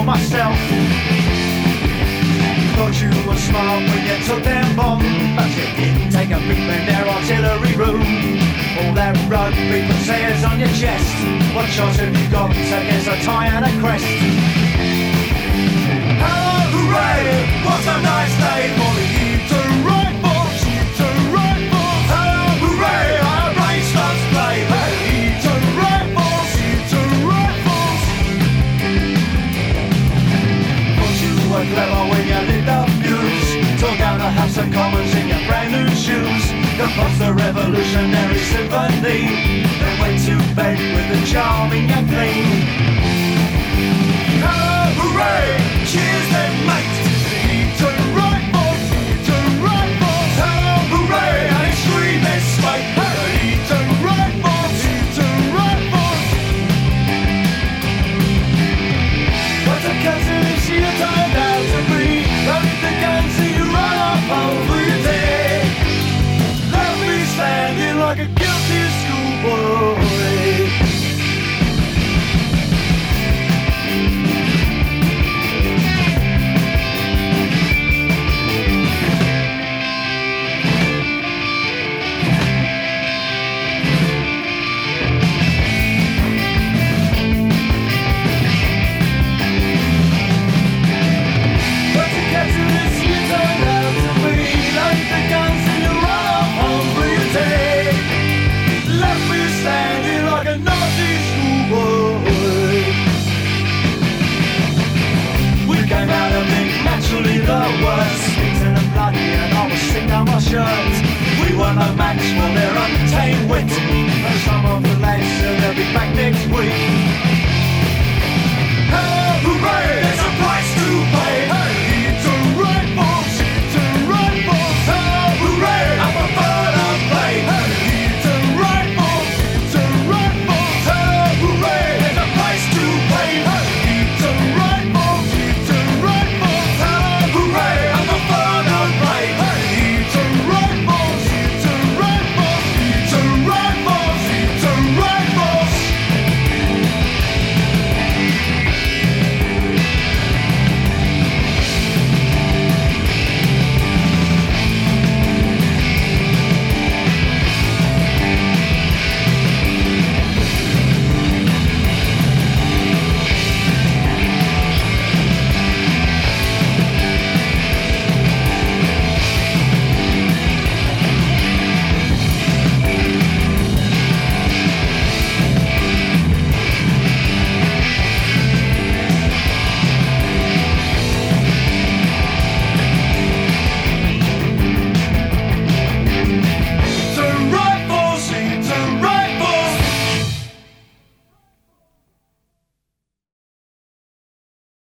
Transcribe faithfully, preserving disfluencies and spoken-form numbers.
for myself. Thought you were smart when you took them bombs, but you didn't take a peep in their artillery room. All that rugby players on your chest, what choice have you got against a tie and a crest? Hello, hooray, what a nice day for the Eton Rifles, Eton Rifles. Hello, hooray, our race starts play, the Eton Rifles, Eton Rifles. Thought you were clever when you lit the fuse, took out the House of Commons in your brand new shoes, composed the revolutionary symphony, then went to bed with a charming and clean. Hello, hooray, cheers then mate, the Eton Rifles, Eton Rifles. Hello, hooray, an extremist spite, the Eton Rifles, Eton Rifles. What a cousin if she had turned out to be, loaded the guns and you run off over your dead, left me standing like a guilty schoolboy. We were no match for their untamed wit, and some of the lads said they'll be back next week. Hello, hooray!